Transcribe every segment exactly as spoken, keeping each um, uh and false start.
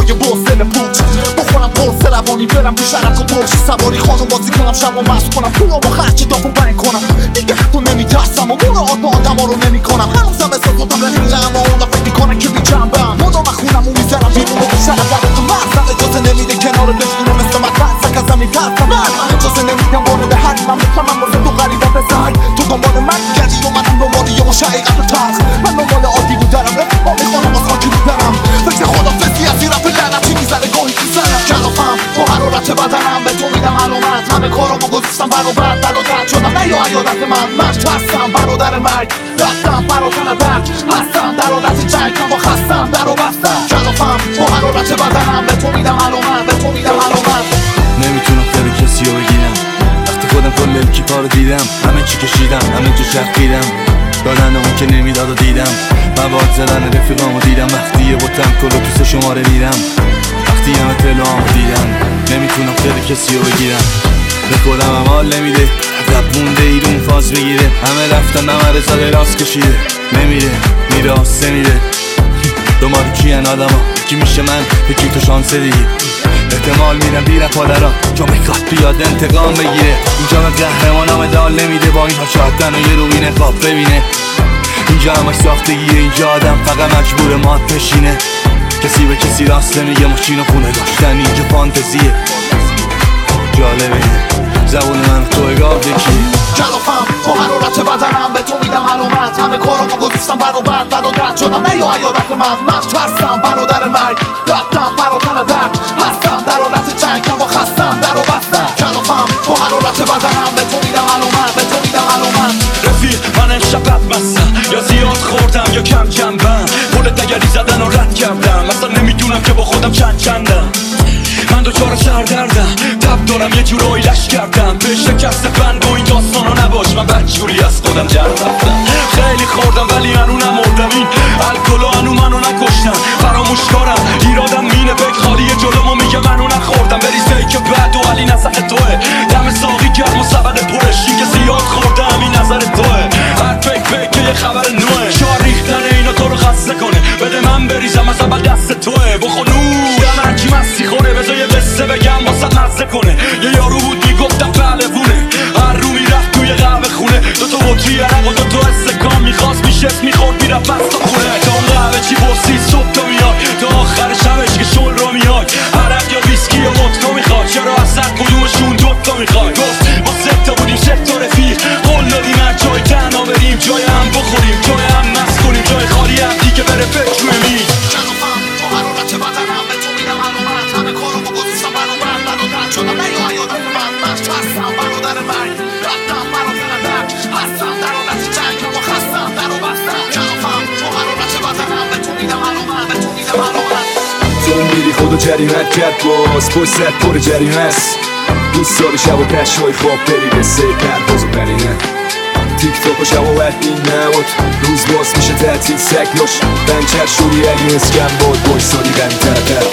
یه بوزدل پوچ بخورم پرسه روانی برم تو شرک و برشی سواری خانم بازی کنم شب و مست کنم پولم با خرچی داپ و بنگ کنم دیگه حتی نمیترسم و مراعات با آدم ها رو نمی کنم هنوزم احساساتم رفیقم و اون دفعه میکنه که بی جنبم مدام خونم و میزنم بیرون و شرک در تو مغزم اجازه نمیده کنار بشینه مثل من ترسک ازم میترسم من اجازه نمیدم وارد حریمم بفهمم واسه تو غریبم بزن تو دنبال من گردی و منم دنبال یه مش حقیقت تلخ من دنبال عادی بودرم رفیقا میخوانم از خاکی بودرم فکر خدافظی از این رپ لعنتی میزنه گاهی تو سرم کلافم با حرارت بدنم به تو میدم علامت همه کارامو گذاشتم برابر دل و درد شدم نه یا عیادت من من ترسم برادر مرگ رفتم فراتر درد هستم در حالت جنگ من با خستم در و بستم کلافم با حرارت بدنم به تو میدم علامت به تو میدم علامت نمیتونم خیلی کسی رو بگیرم وقتی خودم کل الکیپا رو دیدم همه چی کشیدم همه جو چرخیدم دادن اون که نمیداد و دیدم مواد زدن رفیقامو دیدم وقتی یه بوتم کل و توس شماره میرم وقتی همه تلوامو دیدم نمیتونم خیلی کسی رو بگیرم به خودم هم حال نمیده عقب مونده ایرون فاز بگیره همه رفتن نمره زده راست کشیده نمیره میره آسه میره دومارو کیان آدم ها یکی میشه من یکی تو شانسه دیگه احتمال میرم بیره پادران چون میخواد بیاد انتقام بگیره اینجا به قهرمانم دال نمیده با اینها چاهدن و یه روی نقاب ببینه اینجا همش ساختگیه اینجا آدم فقط مجبور مات پشینه کسی به کسی راست نمیگه ماشین و خونه داشتن اینجا فانتزیه جالبه زبون من تو اگاه بکی کلافم با حرارت بدنم به تو میدم علامت همه کارامو گذاشتم برابر دل و درد شدم نه یا عیادت من من ترسم برادر مرگ رفتم فراتر درد هستم در حالت جنگ من با خستم در و بستم کلافم با حرارت بدنم به تو میدم علامت به تو میدم علامت رفیق من امشب بد مستم یا زیاد خوردم یا کم جنبم پول دگری زدن و رد کردم مثلا نمیدونم که با خودم چند چندم من دوچار سردردم تب دارم یه جورایی لش کردم به شکست بند و این داستانا نباش من بدجوری از خودم جر رفتم خیلی خوردم ولی هنو نمردم این الکلا هنو منو نکشتم فراموش کارم ایرادم مینه بک خالی جلومو میگه منو نخوردم بریزه که بد و علی نسخ توه دم ساقی گرم و سبد پرش این که زیاد خوردم این نظر توه هر فک فک که یه خبر نوه شار ریختن اینا تو رو خسته کنه بده من بریزم از اول دست توه بخونوش دم هرچی مستی خوره بذار یه قصه بگم واسه مزه کنه یه یارو بود میگفتم پهلوونه هر رو میرفت توی قهوه خونه دو تا بطری عرق و دو تا استکان میخواست میشست میخورد میرفت بست تا خونه تا اون قهوه چی بسید صبح تا میاد تا آخر شبش که شل رو میاد عرق یا ویسکی یا ودکا میخواد چرا از هر کدومشون دوتا میخواد گفت ما سه تا بودیم سه تا رفیق قول دادیم هر جای تنها بریم جای هم بخوریم جای هم مست کنیم جای خالی هم دیگه بره فکر روی میز کلافم با حرارت بدنم به تو میدم علامت همه کارامو گذاشتم برابر دل و درد شدم نه یا عیادت من من ترسم برادر مرگ رفتم فراتر درد هستم در حالت جنگ من با خستم در و بستم کلافم با حرارت بدنم به تو میدم علامت به تو میدم علامت تو میری خودو جریمت کرد باز پشت سر پر جریمه است دوست داری شب و پشهای خواب بری به سه پرواز و برینه تیک تاک و شب و وقت این نبود روز باز میشه تعطیل سکلاش بنچر شوری اگه اسکم باد باش سالی غنی ترتر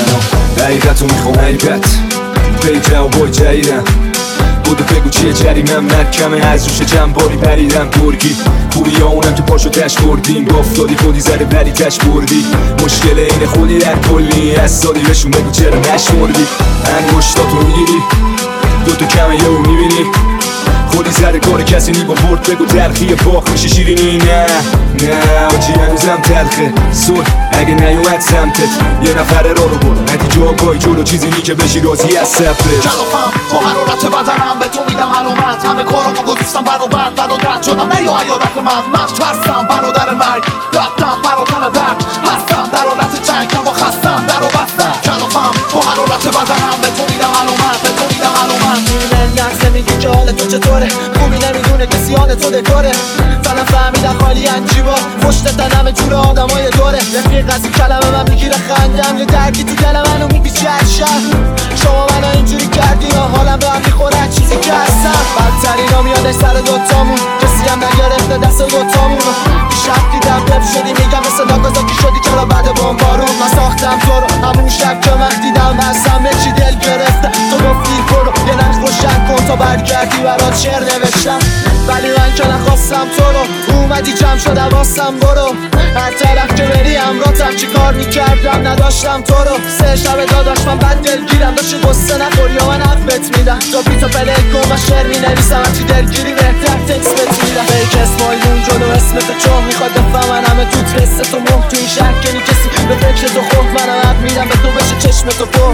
حقیقتو میخوام حقیقت پیجه و بای جدیدم بودو بگو چیه جریمم محکمه از روش جنباری پریدم گرگی خوبی ها اونم که پاشو تش بردیم بافتادی خودی زده ولی تش بردی مشکل اینه خودی در کلی از سالی بهشون بگو چرا نشمردی انگشتاتو میگیری دوتو کمه یهو میبینی خودی زده کار کسی نی با برد بگو تلخیه باخ میشه شیرینی نه نه آجی هنوزم تلخه سول اگه نیومد سمتت یه نفر را رو برو نتیجه آگاهی جلو چیزی نی که بشی راضی از سفره کلافم با حرارت بدنم به تو میدم علامت همه کارامو گذاشتم برابر دل و درد شدم نه یا عیادت من من ترسم برادر مرگ رفتم فراتر درد هستم در حالت جنگ من با خستم در و بستم کلافم با حرارت بدنم به تو میدم علامت به تو میدم علامت نفسه میگی که حال تو چطوره خوبی نمیدونه کسی حال تو دکاره فقط فهمیدن خالی انجیبا پشت تنم جور آدمای دوره رفیق از این کلمه من میگیره خندم یه درکی تو دل منو میپیچه از شهر شما منو اینجوری کردین حالم به هم میخوره چیزی که هستم بدترینا میادش سر دوتامون کسی هم نگرفته دست دوتامون شب دیدم رب شدی میگم مثل ناگازاکی شدی چرا بعد بمبارون من ساختم تو رو همون شب که وقت دیدم بستم به چی دل گرفته تو گفتی برو یه نقش روشن کن تا برگردی برات شعر نوشتم ولی من که نخواستم تو رو اومدی جمع شد حواسم برو هر طرف که بری همراهتم چی کار میکردم نداشت داشتم تو رو سه شب داداش من بد دلگیرم داشتی قصه نخوری یا من حقت میدم تو بیتو پلک کن و شعر مینویسم هرچی دلگیری بهتر تکس بهت میدم فیک اسمایلون جلو اسمت چون میخواد بفهمن همه تو ترست تو مهم تو این شهر کنی کسی به فکر تو خوب منم حق میدم به تو بشه چشم تو پر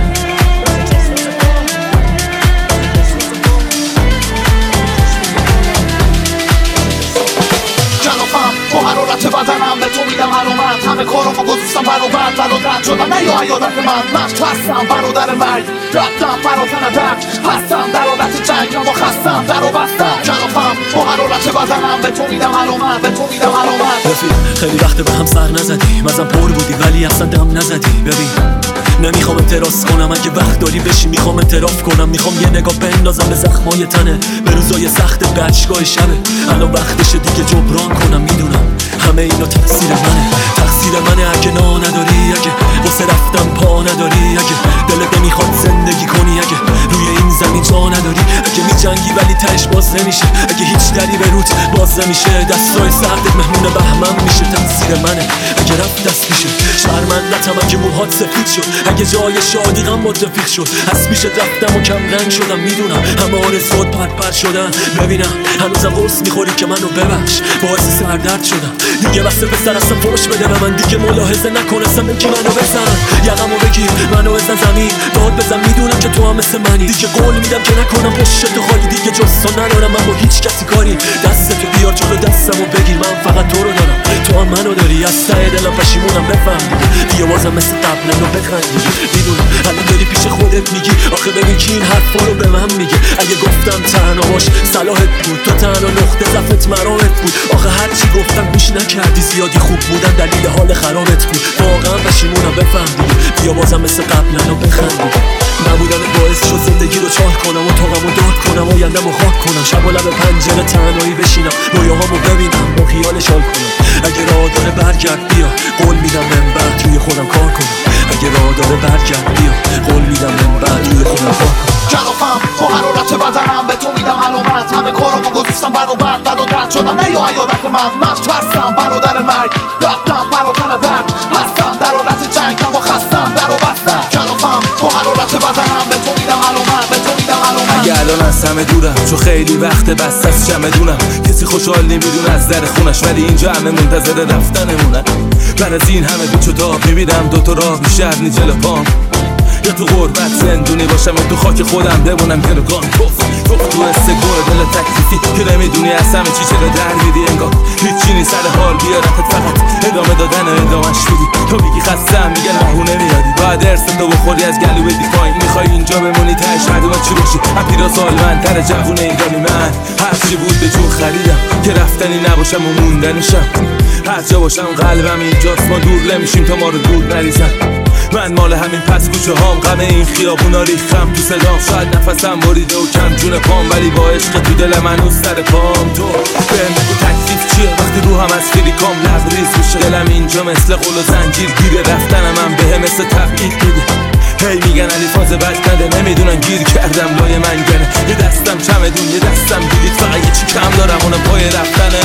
با حرارت بدنم به تو میدم علامت همه کارمو گذاشتم برابر برادر شدم نه یا عیادت من مشت هستم برادر مرگ رفتم فراتن درد هستم در حالت جنگ اما خستم در و بستم کلافم با حرارت بدنم به تو میدم علامت به تو میدم علامت رفیق خیلی وقت به هم سر نزدی مزم پر بودی ولی اصلا دم نزدی ببین نمیخوام اعتراض کنم اگه وقت داری بشی میخوام اعتراف کنم میخوام یه نگاه بندازم به زخمای تنه به روزای سخت بچگاه شبه الان وقتشه دیگه جبران کنم میدونم همه اینا تقصیر منه تقصیر منه اگه نا نداری اگه واسه رفتم پا نداری اگه دلت نمیخواد زندگی کنی اگه روی این زمین جا نداری اگه میجنگی ولی تهش باز نمیشه اگه هیچ دری به روت باز نمیشه دستای سردت مهمون بهمن میشه تقصیر منه اگه رفت دست میشه شرمندتم اگه موهات سفید شد اگه جای شادی غم متفید شد از پیشت رفتم و کم رنگ شدم میدونم همه آرزوات پر پر شدن ببینم هنوزم قرص میخوری که منو ببخش باعث سردرد شدم دیگه بسه به سر اصلا فوش بده به من دیگه ملاحظه نکنستم بگی منو بزن یقمو بگیر منو بزن زمین داد بزن میدونم که تو هم مثل منی دیگه قول میدم که نکنم پشت تو خالی دیگه جز تو ندارم من با هیچ کسی کاری دستتو بیار جلو دستمو بگیر من فقط تو رو دارم تو هم منو داری از ته دلم پشیمونم بفهم دیگه دیگه بازم مثل قبل نو بخند دیگه میدونم الان داری پیش خودت میگی آخه ببین کی این حرفا رو به من میگه اگه گفتم تنها باش صلاحت بود تو تنها نقطه ضعفت مرامت بود آخه هرچی گفتم گوش نکردی زیادی خوب بودن دلیل حال خرابت بود واقعا پشیمونم بفهم دیگه بیا بازم مثل قبل نو بخند دیگه نبودنت باعث شد زندگی رو چاه کنم و طاقمو داد کنم آینده‌مو خاک کنم شب و لب پنجره تنهایی بشینم رویاهامو ببینم با خیال شال کنم اگه راه داره برگرد بیا قول میدم من بعد روی خودم کار کنم اگه راه داره برگرد بیا قول میدم من بعد روی خودم کار کنم کلافم با حرارت بدنم به تو میدم علامت همه کارمو گذاشتم برابر در و درد شدم نه یا عیادت من مشت هستم برادر مرگ رفتم فراتن درد هستم در حالت جنگ اما خستم در و بستم کلافم با حرارت بدنم به تو میدم علامت به تو میدم علامت اگه الان از همه دورم چون خیلی وقت بس از چمدونم کسی خوشحال نمیدونه از در خونش ولی اینجا همه منتظر رفتنمونن من از این همه بیچ و تاب میبینم دوتا راه بیشتر نی جلو پام یا تو غربت زندونی باشم یا تو خاک خودم بمونم گروگان توف توف تو استگور دل تکلیفی که نمیدونی از همه چی چرا در میدی انگار هیچی نی سر حال بیارتت فقط ادامه دادن و ادامهش میدی تو بگی خستم میگه نهونه میادی باید ارث تو بخوری از گلو بدی پایین میخوای اینجا بمونی تهش معلومه چی باشی اپیرا سالمندتر جوون ایرانی من هرچی بود به جون خریدم که رفتنی نباشم و موندنیشم هر جا باشم قلبم اینجاست ما دور نمیشیم تا ما رو دور نریزن من مال همین پس کوچه هام غم این خیابونا ریختم تو صدام شاید نفسم بریده و کم جون پام ولی با عشق تو دل من و سر پام تو بهم بگو تکلیف چیه وقتی روحم از فریکام لبریز میشه دلم اینجا مثل قل و زنجیر گیره رفتنم من بهم مثل تبعید میده هی میگن علی فاز بد نده نمیدونن گیر کردم لای من گنه یه دستم چمدون یه دستم بلیط فقط یه چی کم دارم اونم پای رفتنه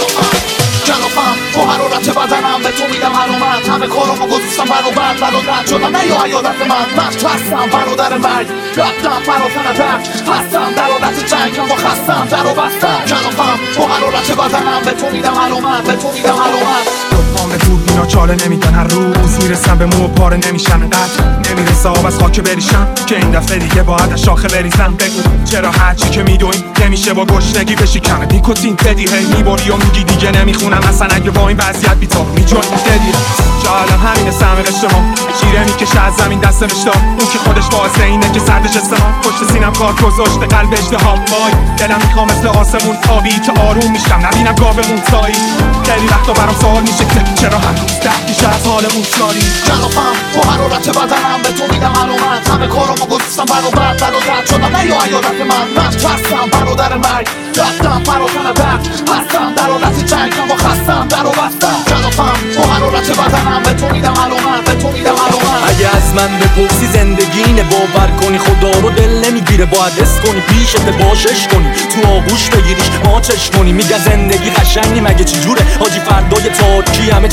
کلافم با حرارت بدنم به تو میدم علامت همه کارمو گذاشتم برابر در و درد شدم نه یا عیادت من مشت هستم برادر مرگ رفتم فراتن درد هستم در حالت جنگ اما خستم در و بستم کلافم با حرارت بدنم به تو میدم علامت به تو میدم علامت لطفان به دوربینا چاله نمیدن هر روز میرسم به مو پاره نمیشم قد نمیرسه آب از خاک بریشم که این دفعه دیگه باید از شاخه بریزم بگو چرا هرچی که میدویم نمیشه با گشنگی بشی کمه نیکوتین بدی هی میبری و میگی دیگه نمیخونم اصلا اگه با این وضعیت بیتا میجون ددی جالم همینه سم قشته ها شیره میکشه از زمین دست بشتا اون که خودش باعث اینه که سردش استما پشت سینم کار گذاشته قلب اجتهاب وای دلم میخوام مثل آسمون آبی که آروم میشم نبینم گاومون تایی خیلی وقتا برام سوال میشه که چرا هر روز ده میشه از حالمون ساری کلافم با حرارت بدنم به تو میدم علامت همه کارمو گذاشتم برابر در و درد شدم نه یا عیادت من مشت هستم برادر مرگ رفتم فراتن درد هستم در حالت جنگ اما خستم در و بستم کلافم با حرارت بدنم به تو میدم علامت به تو میدم علامت اگه از من بپرسی زندگی اینه باور کنی خدا رو دل نمیگیره باید حس کنی پیشت باشش کنی تو آغوش بگیریش ماچش کنی میگه زندگی قشنگی مگه چی جوره حاجی فردای تاریکی همه چی نوره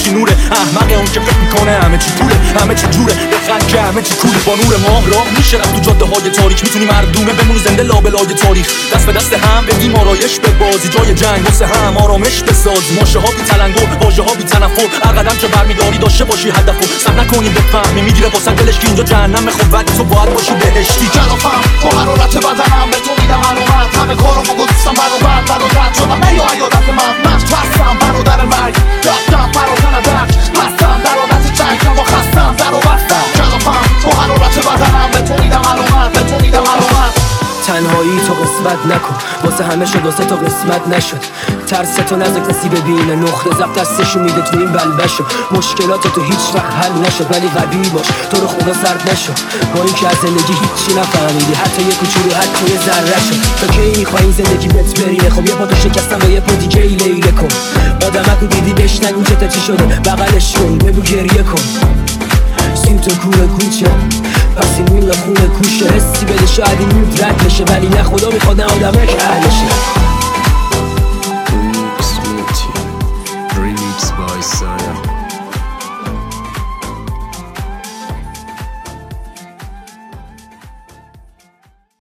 احمقه اون که فکر میکنه همه چی پوله همه چی جوره بخند که همه چی کوله با نور ماه راه میشه رفت تو جاده های تاریک میتونی مردونه بمونی زنده لابلای تاریخ دست به دست هم بدیم آرایش به بازی جای جنگ واسه هم آرامش بسازی ماشه ها بی تلنگ و واژه ها بی تنفر هر قدم که برمیداری داشته باشی هدفو سب نکنی بفهمی میگیره واسه دلش که اینجا جهنم خب ولی تو باید باشی بهشتی کلافم تو حرارت بدنم به تو میدم علامت همه کارامو گذاشتم برابر برادر شدم نه یا عیادت من من هستم برادر مرگ رفتم فراتن درک هستم در عادت جنگ اما خستم در و بستم کلافم تو حرارت بدنم به تو میدم علامت به تو میدم علامت تنهایی تو قسمت نکن واسه همه شد واسه تو قسمت نشد ترس تو نزد کسی ببینه نقطه ضعف دستشو میده تو این بلبشو مشکلات تو هیچ وقت حل نشد ولی قوی باش تو رو خدا سرد نشد با این که از زندگی هیچی نفهمیدی حتی یه کوچولو حتی یه ذره شد تا کی میخوای این زندگی بهت برینه خب یه پا تو شکستم با یه پا دیگه ای لیله کن آدمکو دیدی بشنن اینجا تا چی شده بغلش کن بگو گریه کن سوت و کوه کوچه پس این میل خونه کوشه حسی بده شاید این مود رد بشه ولی نه خدا میخواد نه آدمه که اهلشه